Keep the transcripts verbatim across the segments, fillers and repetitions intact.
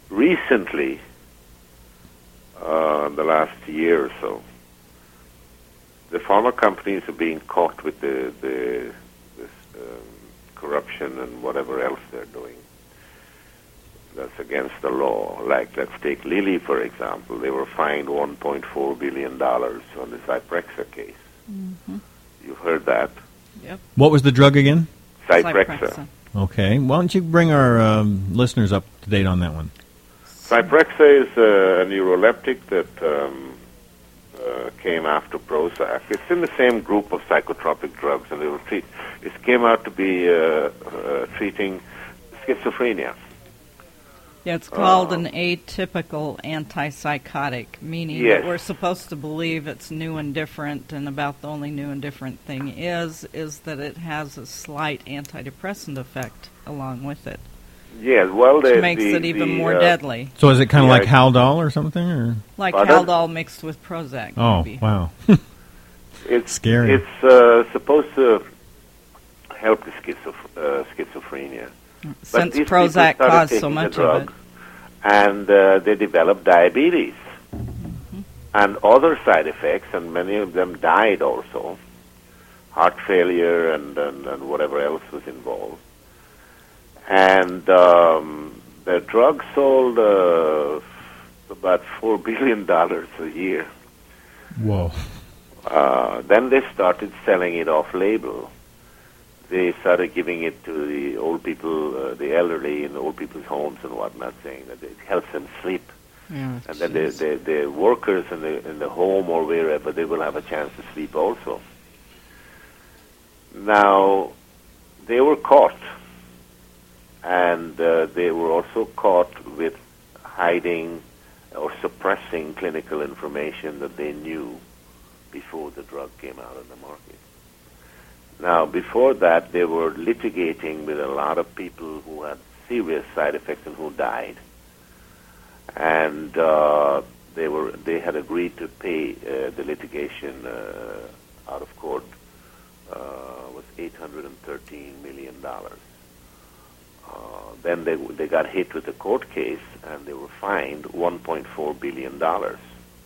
recently, uh, the last year or so, the pharma companies are being caught with the, the this, um, corruption and whatever else they're doing that's against the law. Like, let's take Lilly, for example. They were fined one point four billion dollars on the Zyprexa case. Mm-hmm. You've heard that. Yep. What was the drug again? Zyprexa. Zyprexa. Okay. Why don't you bring our um, listeners up to date on that one? Zyprexa is a neuroleptic that um, uh, came after Prozac. It's in the same group of psychotropic drugs, and they were treat- it came out to be uh, uh, treating schizophrenia. Yeah, it's called Uh, an atypical antipsychotic, meaning Yes. that we're supposed to believe it's new and different, and about the only new and different thing is is that it has a slight antidepressant effect along with it, Yes, well, which the, makes the, it even the, more uh, deadly. So is it kind of Yeah, like I- Haldol or something? Or Like Pardon? Haldol mixed with Prozac. oh, maybe. wow. It's Scary. It's uh, supposed to help the schizoph- uh, schizophrenia. Since these people Prozac started caused so taking the much of drug, it. and uh, they developed diabetes Mm-hmm. and other side effects, and many of them died also. Heart failure and, and, and whatever else was involved. And um, the drug sold uh, about four billion dollars a year. Whoa. Uh, then they started selling it off-label. They started giving it to the old people, uh, the elderly in old people's homes and whatnot, saying that it helps them sleep. Yeah, And then the, jeez. the, the workers in the, in the home or wherever, they will have a chance to sleep also. Now, they were caught. And uh, they were also caught with hiding or suppressing clinical information that they knew before the drug came out on the market. Now, before that, they were litigating with a lot of people who had serious side effects and who died. And uh, they were they had agreed to pay uh, the litigation uh, out of court uh, was eight hundred thirteen million dollars. Uh, then they they got hit with a court case, and they were fined one point four billion dollars.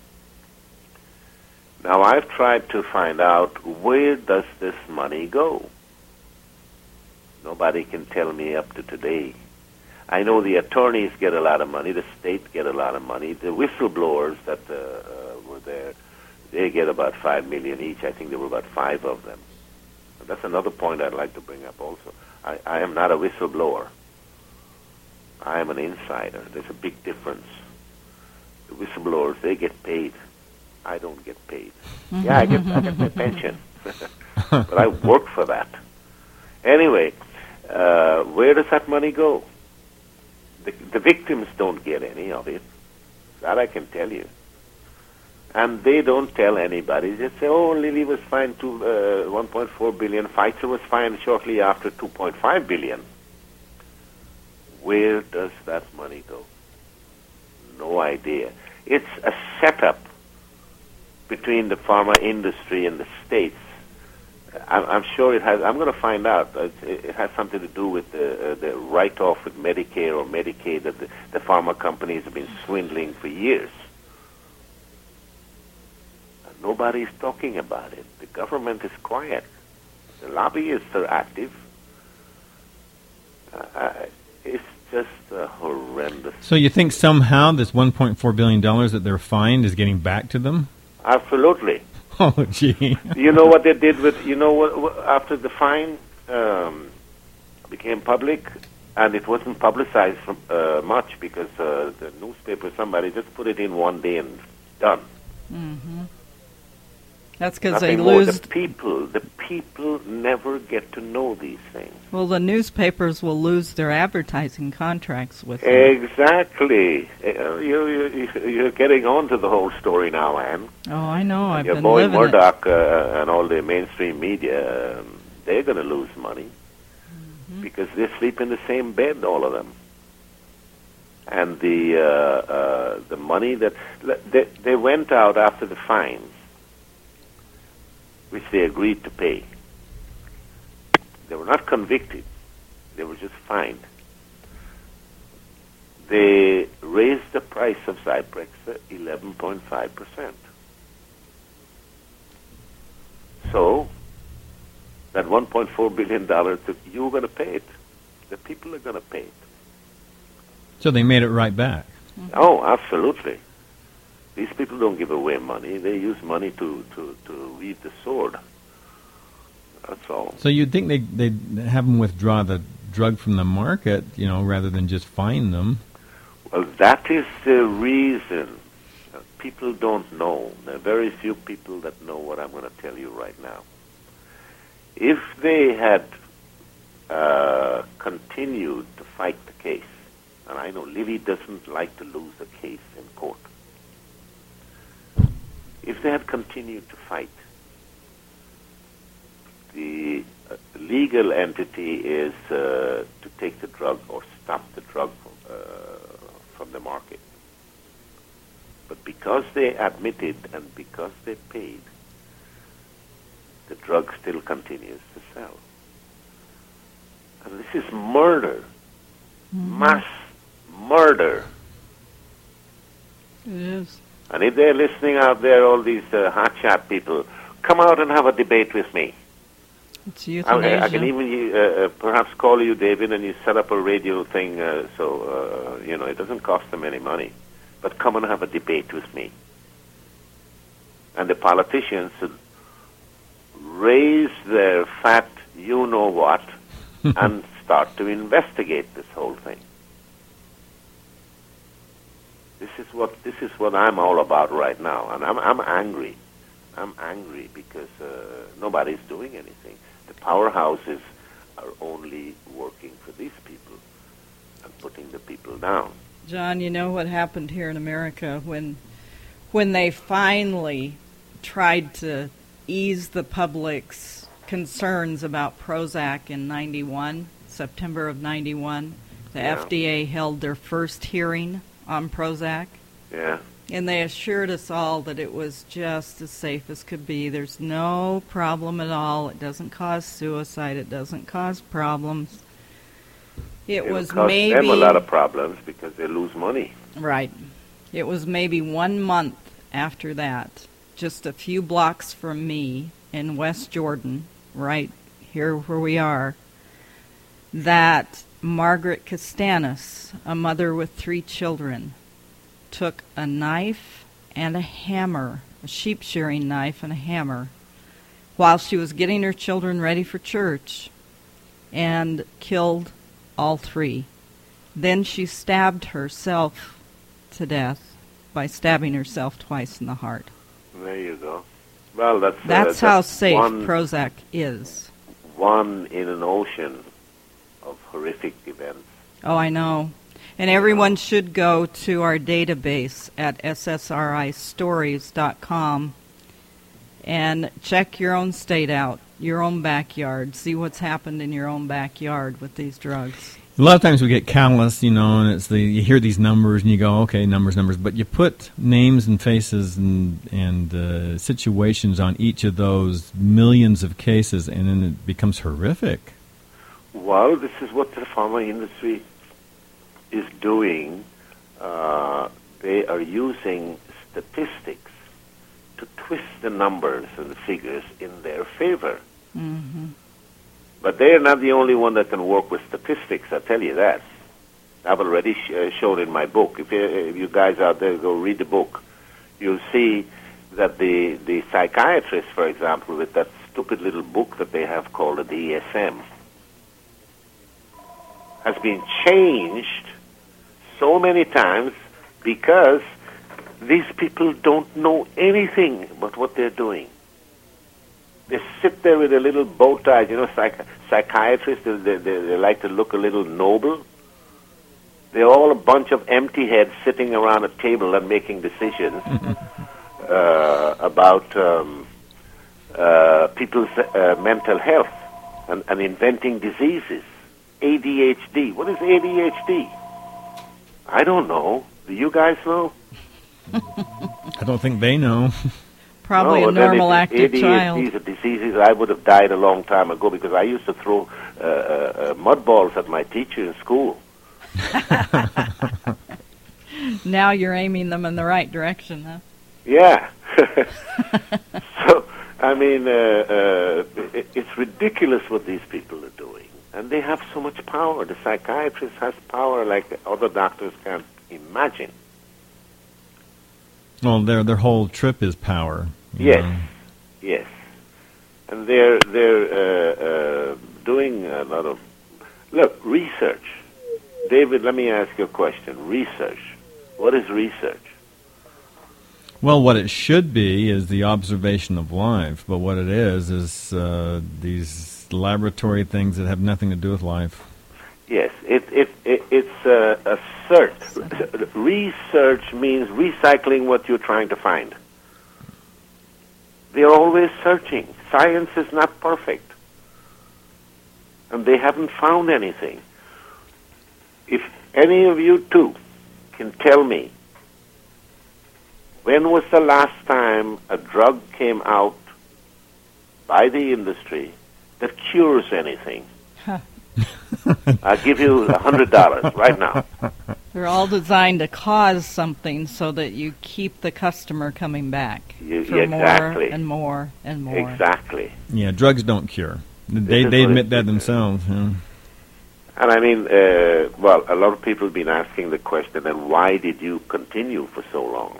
Now, I've tried to find out, where does this money go? Nobody can tell me up to today. I know the attorneys get a lot of money, the state get a lot of money, the whistleblowers that uh, uh, were there, they get about five million each. I think there were about five of them. And that's another point I'd like to bring up also. I, I am not a whistleblower. I am an insider. There's a big difference. The whistleblowers, they get paid. I don't get paid. Yeah, I get, I get my pension, but I work for that. Anyway, uh, where does that money go? The, the victims don't get any of it. That I can tell you. And they don't tell anybody. They say, oh, Lilly was fined to uh, one point four billion dollars. Pfizer was fined shortly after two point five billion dollars. Where does that money go? No idea. It's a setup between the pharma industry and the states. I'm, I'm sure it has. I'm going to find out. It, it has something to do with the, uh, the write-off with Medicare or Medicaid that the, the pharma companies have been swindling for years. And nobody's talking about it. The government is quiet. The lobbyists are active. Uh, it's just uh, horrendous. So you think somehow this one point four billion dollars that they're fined is getting back to them? Absolutely. Oh, gee. You know what they did with, you know, what, what, after the fine um, became public, and it wasn't publicized from, uh, much because uh, the newspaper, somebody just put it in one day and done. Mm-hmm. That's because they Nothing more. lose. The people, the people never get to know these things. Well, the newspapers will lose their advertising contracts with them. Exactly. Uh, you, you, you're getting on to the whole story now, Anne. Oh, I know. I've Your been boy living Murdoch uh, and all the mainstream media, um, they're going to lose money Mm-hmm. because they sleep in the same bed, all of them. And the uh, uh, the money that they, they went out after the fines, which they agreed to pay. They were not convicted; they were just fined. They raised the price of Zyprexa eleven point five percent. So, that one point four billion dollars, you're going to pay it. The people are going to pay it. So they made it right back. Mm-hmm. Oh, absolutely. These people don't give away money. They use money to, to, to weave the sword. That's all. So you'd think they, they'd have them withdraw the drug from the market, you know, rather than just fine them. Well, that is the reason. Uh, people don't know. There are very few people that know what I'm going to tell you right now. If they had uh, continued to fight the case, and I know Lilly doesn't like to lose a case in court. If they had continued to fight, the uh, legal entity is uh, to take the drug or stop the drug from, uh, from the market. But because they admitted and because they paid, the drug still continues to sell. And this is murder. Mm-hmm. Mass murder. It is. And if they're listening out there, all these uh, hotshot people, come out and have a debate with me. It's euthanasia. I, I can even uh, uh, perhaps call you, David, and you set up a radio thing, uh, so, uh, you know, it doesn't cost them any money. But come and have a debate with me. And the politicians should raise their fat you-know-what and start to investigate this whole thing. This is what this is what I'm all about right now, and I'm I'm angry. I'm angry because uh, nobody's doing anything. The powerhouses are only working for these people and putting the people down. John, you know what happened here in America when when they finally tried to ease the public's concerns about Prozac in ninety-one, September of ninety-one. The Yeah. F D A held their first hearing on Prozac. Yeah. And they assured us all that it was just as safe as could be. There's no problem at all. It doesn't cause suicide. It doesn't cause problems. It It'll was cost maybe... them a lot of problems because they lose money. Right. It was maybe one month after that, just a few blocks from me in West Jordan, right here where we are, that Margaret Castanis, a mother with three children, took a knife and a hammer, a sheep shearing knife and a hammer, while she was getting her children ready for church, and killed all three. Then she stabbed herself to death by stabbing herself twice in the heart. There you go. Well, that's uh, That's how that's safe one, Prozac is. One in an ocean of horrific events. Oh, I know. And everyone should go to our database at S S R I stories dot com and check your own state out, your own backyard, see what's happened in your own backyard with these drugs. A lot of times we get callous, you know, and it's the you hear these numbers and you go, okay, numbers, numbers, but you put names and faces and and uh, situations on each of those millions of cases, and then it becomes horrific. Well, this is what the pharma industry is doing. Uh, they are using statistics to twist the numbers and the figures in their favor. Mm-hmm. But they are not the only one that can work with statistics, I tell you that. I've already sh- uh, showed in my book. If you, if you guys out there go read the book, you'll see that the, the psychiatrist, for example, with that stupid little book that they have called the D S M, has been changed so many times because these people don't know anything about what they're doing. They sit there with a little bow tie. You know, psych- psychiatrists, they, they, they like to look a little noble. They're all a bunch of empty heads sitting around a table and making decisions uh, about um, uh, people's uh, mental health and, and inventing diseases. A D H D. What is A D H D? I don't know. Do you guys know? I don't think they know. Probably no, a normal it, active A D H D child. is a disease I would have died a long time ago because I used to throw uh, uh, uh, mud balls at my teacher in school. Now you're aiming them in the right direction, huh? Yeah. So, I mean, uh, uh, it, it's ridiculous what these people are doing. And they have so much power. The psychiatrist has power like other doctors can't imagine. Well, their their whole trip is power. Yes, know. yes. And they're, they're uh, uh, doing a lot of... Look, research. David, let me ask you a question. Research. What is research? Well, what it should be is the observation of life, but what it is is uh, these laboratory things that have nothing to do with life. Yes, it, it, it it's a, a search. Research means recycling what you're trying to find. They're always searching. Science is not perfect. And they haven't found anything. If any of you two can tell me, when was the last time a drug came out by the industry that cures anything? Huh. I'll give you a hundred dollars right now. They're all designed to cause something so that you keep the customer coming back You, for exactly. more and more and more. Exactly. Yeah, drugs don't cure. They is they what admit it that is. themselves. Yeah. And I mean, uh, well, a lot of people have been asking the question, and why did you continue for so long?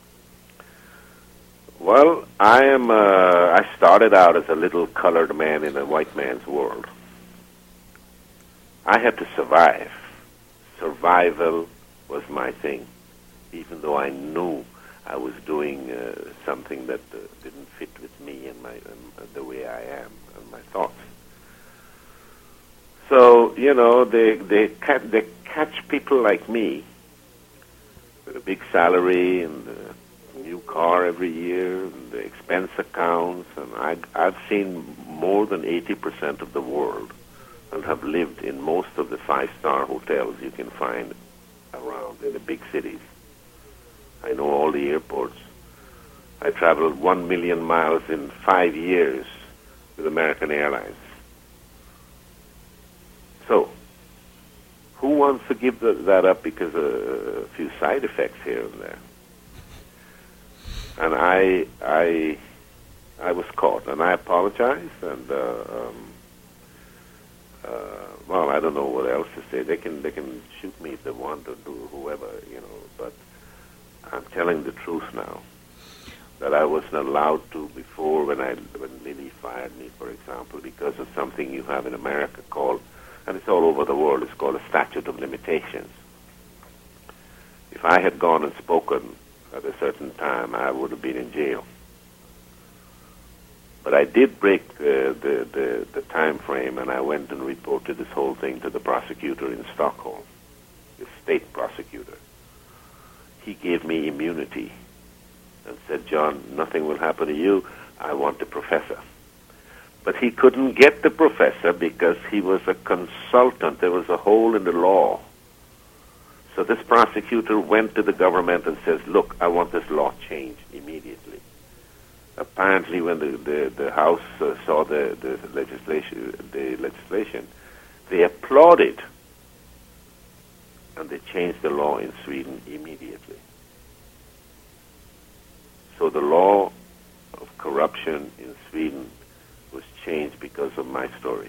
Well, I am. Uh, I started out as a little colored man in a white man's world. I had to survive. Survival was my thing, even though I knew I was doing uh, something that uh, didn't fit with me and my and the way I am and my thoughts. So you know, they they ca- they catch people like me with a big salary and a new car every year, and the expense accounts, and I I've seen more than eighty percent of the world, and have lived in most of the five-star hotels you can find around in the big cities. I know all the airports. I traveled one million miles in five years with American Airlines. So, who wants to give the, that up because of a few side effects here and there? And I, I, I was caught, and I apologize. And uh, um, uh, well, I don't know what else to say. They can, they can shoot me if they want to, do whoever, you know. But I'm telling the truth now. That I wasn't allowed to before when I, when Lilly fired me, for example, because of something you have in America called, and it's all over the world, it's called a statute of limitations. If I had gone and spoken at a certain time, I would have been in jail. But I did break uh, the, the, the time frame, and I went and reported this whole thing to the prosecutor in Stockholm, the state prosecutor. He gave me immunity and said, John, nothing will happen to you. I want the professor. But he couldn't get the professor because he was a consultant. There was a hole in the law. So this prosecutor went to the government and says, look, I want this law changed immediately. Apparently when the, the, the House uh, saw the, the, legislation, the legislation, they applauded. And they changed the law in Sweden immediately. So the law of corruption in Sweden was changed because of my story.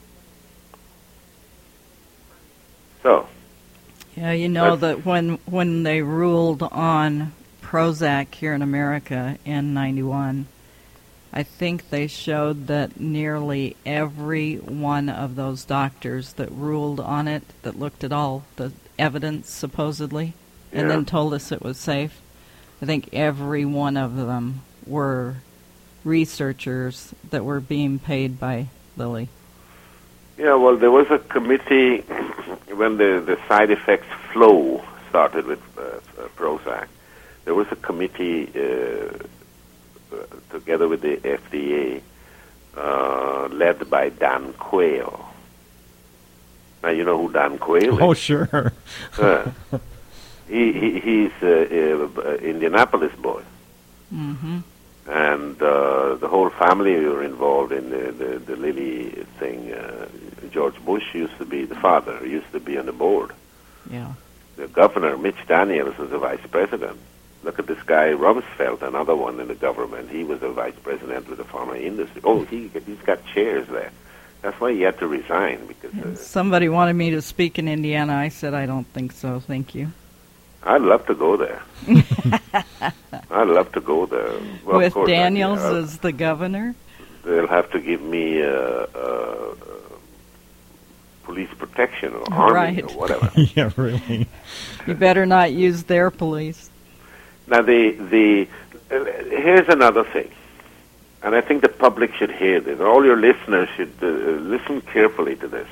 So, yeah, you know that when when they ruled on Prozac here in America in ninety-one, I think they showed that nearly every one of those doctors that ruled on it, that looked at all the evidence supposedly, and Yeah. then told us it was safe, I think every one of them were researchers that were being paid by Lilly. yeah, well, there was a committee when the, the side effects flow started with uh, uh, Prozac. There was a committee uh, uh, together with the F D A uh, led by Dan Quayle. Now, you know who Dan Quayle is? Oh, sure. Uh, he, he he's an uh, uh, Indianapolis boy. Mm-hmm. And uh, the whole family were involved in the, the, the Lilly thing. Uh, George Bush used to be the father, used to be on the board. Yeah. the governor, Mitch Daniels, was a vice president. Look at this guy, Rumsfeld, another one in the government. He was a vice president with the pharma industry. Oh, he, he's got chairs there. That's why he had to resign. Because uh, somebody wanted me to speak in Indiana. I said, I don't think so. Thank you. I'd love to go there. I'd love to go there. Well, with course, Daniels I, uh, as the governor? They'll have to give me uh, uh, police protection or army right. or whatever. Yeah, really. You better not use their police. Now, the the uh, here's another thing, and I think the public should hear this. All your listeners should uh, listen carefully to this.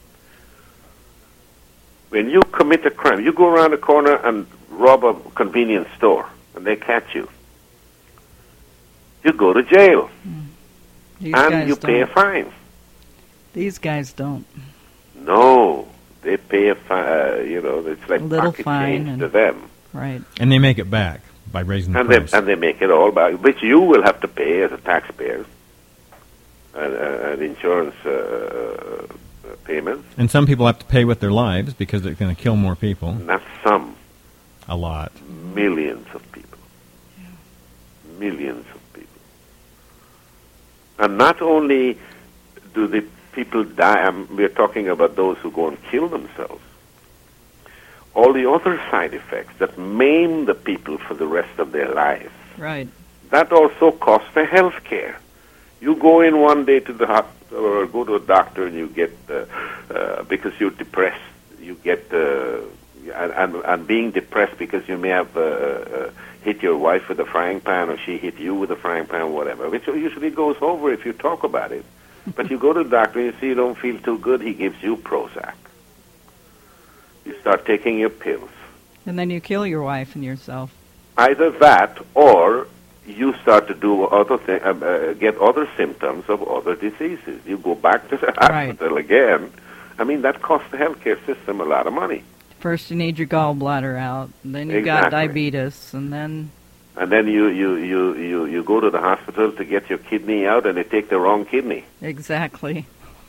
When you commit a crime, you go around the corner and rob a convenience store, and they catch you. You go to jail, These and guys you don't. pay a fine. These guys don't. No, they pay a fine. Uh, you know, it's like A little pocket fine change to them. Right. And they make it back by raising the And they, price. and they make it all back, which you will have to pay as a taxpayer, and, uh, and insurance uh, uh, payments. And some people have to pay with their lives because they're going to kill more people. Not some, A lot. millions of people. Millions of people. And not only do the people die, um, we're talking about those who go and kill themselves. All the other side effects that maim the people for the rest of their lives. Right. That also costs the health care. You go in one day to the hospital or go to a doctor and you get, uh, uh, because you're depressed, you get, uh, and, and, and being depressed because you may have uh, uh, hit your wife with a frying pan or she hit you with a frying pan, whatever, which usually goes over if you talk about it. But you go to the doctor and you see you don't feel too good, he gives you Prozac. You start taking your pills. And then you kill your wife and yourself. Either that, or you start to do other thi- uh, uh, get other symptoms of other diseases. You go back to the hospital Right. again. I mean, that costs the healthcare system a lot of money. First you need your gallbladder out, and then you got Exactly. diabetes, and then... And then you, you, you, you, you go to the hospital to get your kidney out, and they take the wrong kidney. Exactly.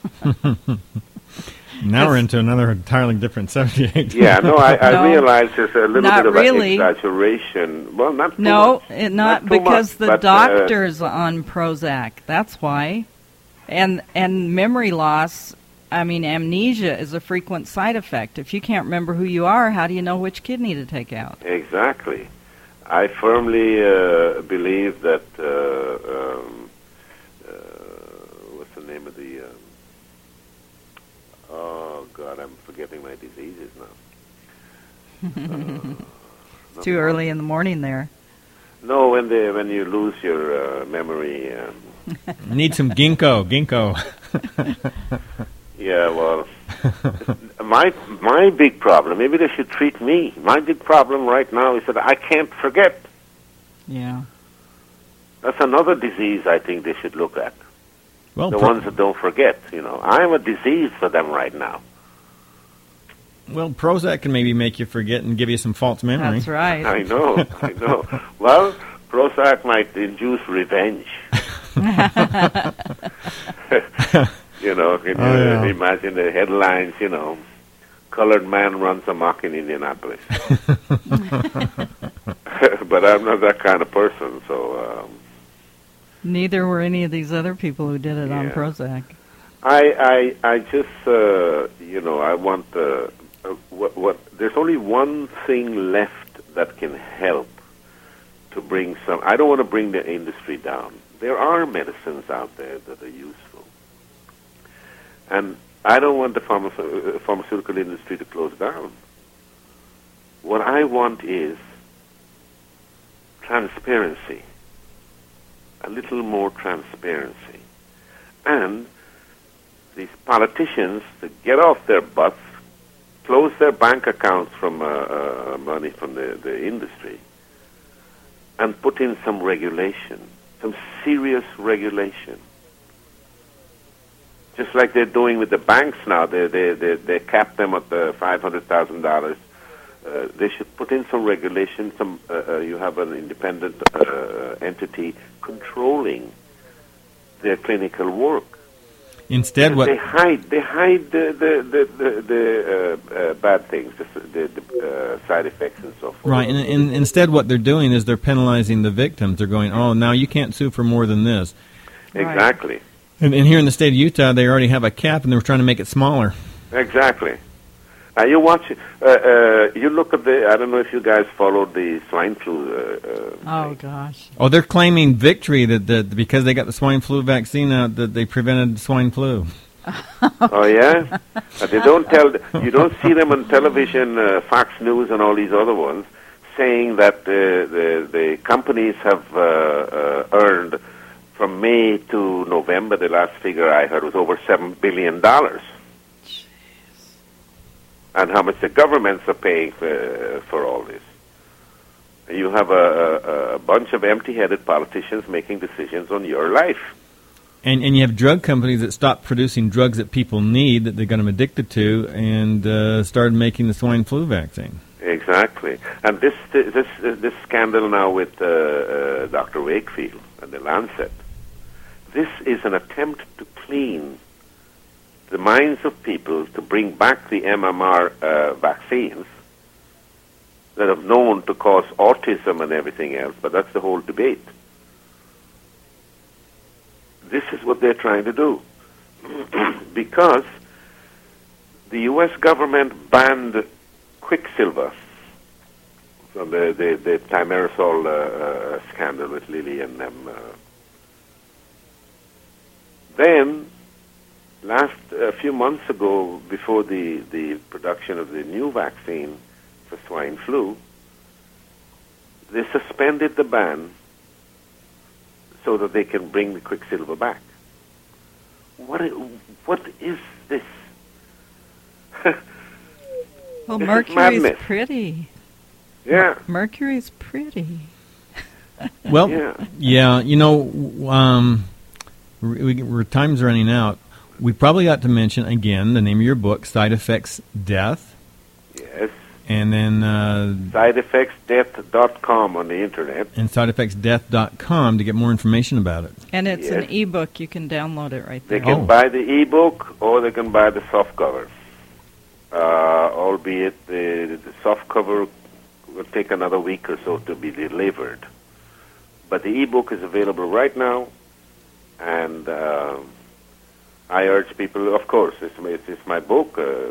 Now we're into another entirely different subject. Yeah, no, I, I No, realize there's a little not bit of really. an exaggeration. Well, not too No, much. it not, too because much, the but, uh, doctor's on Prozac. That's why. And and memory loss, I mean, amnesia is a frequent side effect. If you can't remember who you are, how do you know which kidney to take out? Exactly. I firmly uh, believe that, uh, um, uh, what's the name of the, um, oh, God, I'm forgetting my diseases now. Uh, It's too early in the morning there. No, when they, when you lose your uh, memory. Um, Need some ginkgo, ginkgo. yeah, well, my my big problem, maybe they should treat me. My big problem right now is that I can't forget. Yeah. That's another disease I think they should look at. Well, The pro- ones that don't forget, you know. I'm a disease for them right now. well, Prozac can maybe make you forget and give you some false memory. That's right. I know, I know. Well, Prozac might induce revenge. You know, can Oh, you yeah. imagine the headlines, you know, colored man runs amok in Indianapolis. But I'm not that kind of person, so um, Neither were any of these other people who did it on Yeah. Prozac. I, I, I just, uh, you know, I want uh, uh, what, what. There's only one thing left that can help to bring some. I don't want to bring the industry down. There are medicines out there that are useful, and I don't want the pharma- pharmaceutical industry to close down. What I want is transparency, a little more transparency, and these politicians to get off their butts, close their bank accounts from uh, uh, money from the, the industry, and put in some regulation, some serious regulation. Just like they're doing with the banks now, they they they, they cap them at the five hundred thousand dollars. Uh, they should put in some regulation. Some uh, uh, you have an independent uh, entity controlling their clinical work. Instead, what they hide they hide the the the, the, the uh, uh, bad things, the, the, the uh, side effects and so forth. right, and, and instead what they're doing is they're penalizing the victims. They're going, oh, now you can't sue for more than this. Exactly. And, and here in the state of Utah, they already have a cap, and they're trying to make it smaller. Exactly. Now you watch, uh, uh, you look at the. I don't know if you guys followed the swine flu. Uh, uh, Oh, gosh. Oh, they're claiming victory that, that because they got the swine flu vaccine out, that they prevented swine flu. Oh yeah, but they don't tell. You don't see them on television, uh, Fox News, and all these other ones, saying that uh, the the companies have uh, uh, earned from May to November. The last figure I heard was over seven billion dollars. And how much the governments are paying for, for all this. You have a, a, a bunch of empty-headed politicians making decisions on your life. And and you have drug companies that stopped producing drugs that people need, that they got them addicted to, and uh, started making the swine flu vaccine. Exactly. And this this this scandal now with uh, uh, Doctor Wakefield and the Lancet, this is an attempt to clean the minds of people to bring back the M M R uh, vaccines that have known to cause autism and everything else, but that's the whole debate. This is what they're trying to do. Because the U S government banned Quicksilver from the, the, the thimerosal uh, uh, scandal with Lilly and them. Uh, then, Last a uh, few months ago, before the, the production of the new vaccine for swine flu, they suspended the ban so that they can bring the Quicksilver back. What is, what is this? Well, This is Mercury's madness. pretty. Yeah. Mercury's pretty. Well, Yeah. yeah, you know, um, we, we, we're, time's running out. We probably ought to mention, again, the name of your book, Side Effects Death. Yes. And then uh, side effects death dot com on the internet. and side effects death dot com to get more information about it. And it's an Yes. ebook. You can download it right They there. can Oh. buy the ebook or they can buy the soft cover. Uh, albeit the, the soft cover will take another week or so to be delivered. But the ebook is available right now, and uh, I urge people, of course, it's my, it's my book. Uh,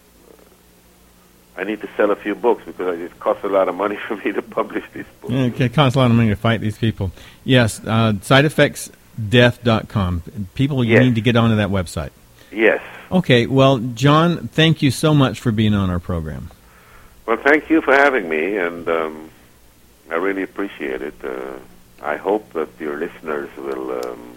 I need to sell a few books because it costs a lot of money for me to publish these books. Yeah, it costs a lot of money to fight these people. Yes, uh, side effects death dot com. People, you Yes. need to get onto that website. Yes. Okay, well, John, thank you so much for being on our program. Well, thank you for having me, and um, I really appreciate it. Uh, I hope that your listeners will um,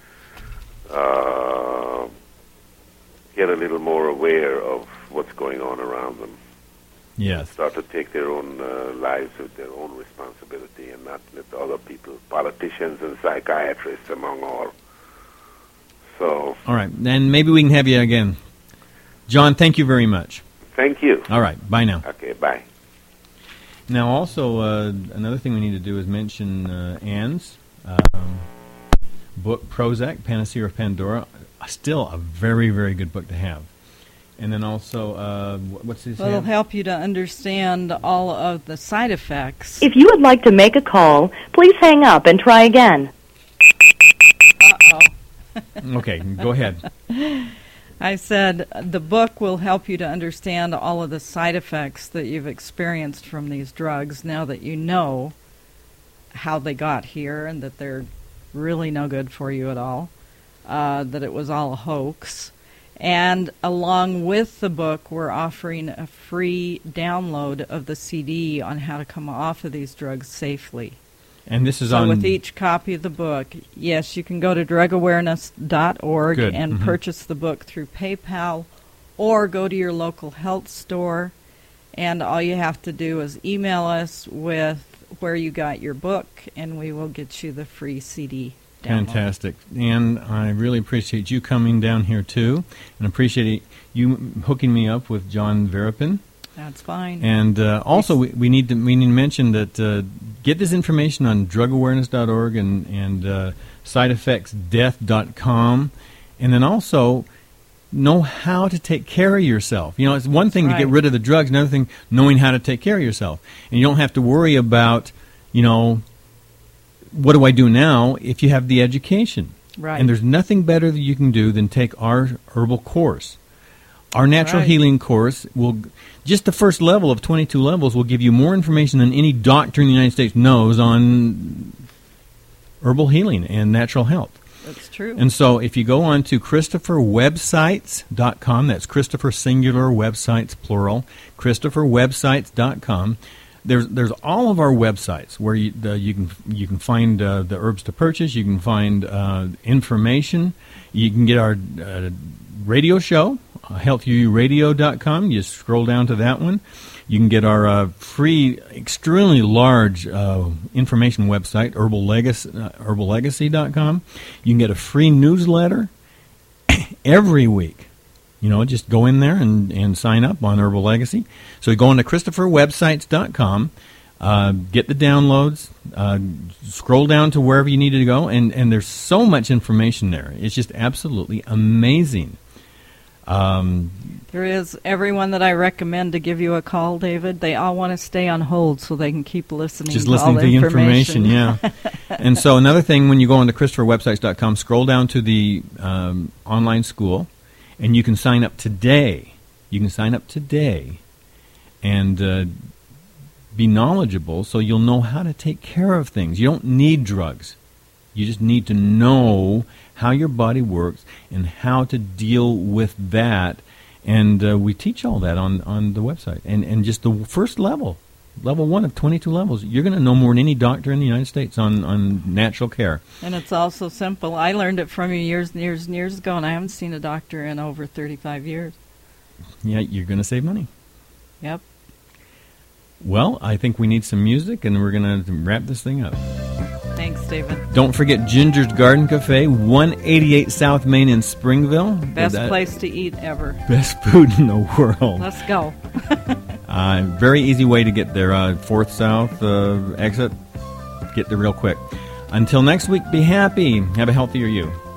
uh, get a little more aware of what's going on around them. Yes. Start to take their own uh, lives with their own responsibility and not let other people, politicians and psychiatrists among all. So, All right, and maybe we can have you again. John, thank you very much. thank you. All right, bye now. Okay, bye. Now, also, uh, another thing we need to do is mention uh, Anne's um, book, Prozac, Panacea of Pandora. Still a very, very good book to have. And then also, uh, wh- what's his Well, it'll name? help you to understand all of the side effects. If you would like to make a call, please hang up and try again. Uh-oh. Okay, go ahead. I said the book will help you to understand all of the side effects that you've experienced from these drugs now that you know how they got here and that they're really no good for you at all, uh, that it was all a hoax. And along with the book, we're offering a free download of the C D on how to come off of these drugs safely. And this is So on... with each copy of the book, yes, you can go to drug awareness dot org Good. and Mhm. purchase the book through PayPal or go to your local health store. And all you have to do is email us with where you got your book, and we will get you the free C D download. Fantastic. And I really appreciate you coming down here, too, and appreciate you hooking me up with John Verapin. That's fine. And uh, also, we, we need to we need to mention that uh, get this information on drug awareness dot org and and uh, side effects death dot com, And then also know how to take care of yourself. You know, it's one thing Right. to get rid of the drugs, another thing knowing how to take care of yourself. And you don't have to worry about, you know, what do I do now if you have the education. Right. And there's nothing better that you can do than take our herbal course. Our natural Right. healing course will, just the first level of twenty-two levels will give you more information than any doctor in the United States knows on herbal healing and natural health. That's true. And so if you go on to Christopher Websites dot com, that's Christopher singular, websites plural, Christopher Websites dot com, there's there's all of our websites where you, the, you can you can find uh, the herbs to purchase, you can find uh, information, you can get our uh, radio show, uh, health u u radio dot com, you scroll down to that one. You can get our uh, free, extremely large uh, information website, Herbal Legacy, uh, herbal legacy dot com. You can get a free newsletter every week. You know, just go in there and, and sign up on Herbal Legacy. So you go on to Christopher Websites dot com, uh, get the downloads, uh, scroll down to wherever you need to go, and, and there's so much information there. It's just absolutely amazing. Um, There is everyone that I recommend to give you a call, David. They all want to stay on hold so they can keep listening Just to listening all to the the information. information, yeah. And so another thing, when you go on to Christopher Websites dot com, scroll down to the um, online school, and you can sign up today. You can sign up today and uh, be knowledgeable so you'll know how to take care of things. You don't need drugs. You just need to know how your body works and how to deal with that. And uh, we teach all that on, on the website. And, and just the first level, level one of twenty-two levels, you're going to know more than any doctor in the United States on, on natural care. And it's also simple. I learned it from you years and years and years ago, and I haven't seen a doctor in over thirty-five years. Yeah, you're going to save money. Yep. Well, I think we need some music, and we're going to wrap this thing up. Thanks, David. Don't forget Ginger's Garden Cafe, one eighty-eight South Main in Springville. Best That- place to eat ever. Best food in the world. Let's go. Uh, very easy way to get there. Uh, fourth South uh, exit. Get there real quick. Until next week, be happy. Have a healthier you.